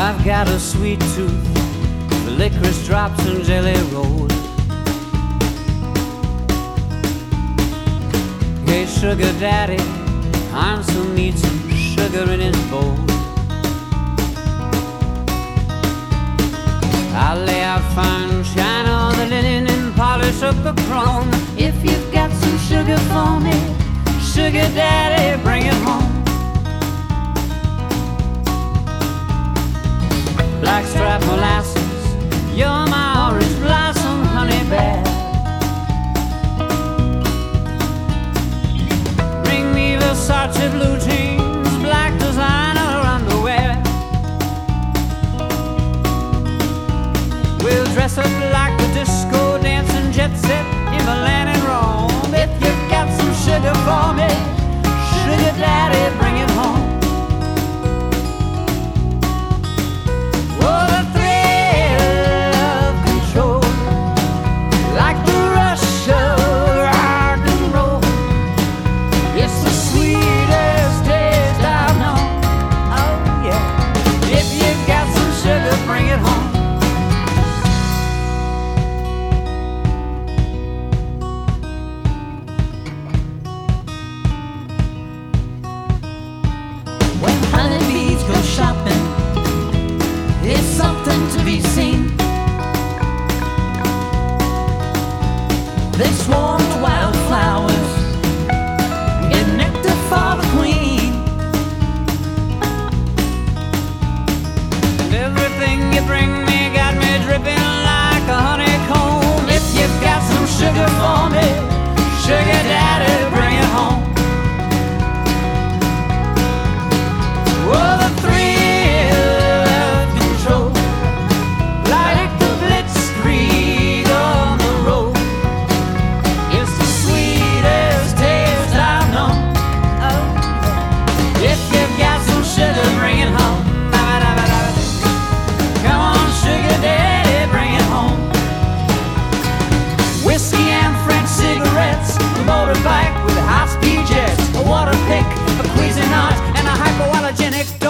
I've got a sweet tooth for licorice drops and jelly rolls. Hey, sugar daddy, Hansel needs some sugar in his bowl. I'll lay out fine china on the linen and polish up the chrome. If you've got some sugar for me, sugar daddy, bring it home. Blackstrap molasses, you're my orange blossom honey bear. Bring me Versace blue jeans, black designer underwear. We'll dress up like the disco dancing jet set in Milan and Rome. If you've got some sugar for me, sugar daddy, bring it home. Oh, the thrill of control, like the rush of rock and roll. It's the sweetest taste I've known. Oh yeah, if you've got some sugar, bring it home. When honeybees go shopping, it's something to be seen. They swarm the wildflowers, get nectar for the queen. And everything you bring me got me dripping like a honeycomb. If you've got some sugar for me, sugar daddy, bring it home. Oh, the thrill of control, like the blitzkrieg on the road. It's the sweetest taste I've known. Oh, if you've got some sugar, bring it home. Come on, sugar daddy, bring it home. Whiskey and French cigarettes, a motorbike with high-speed jets, a water pick, a Cuisinart, and a hypoallergenic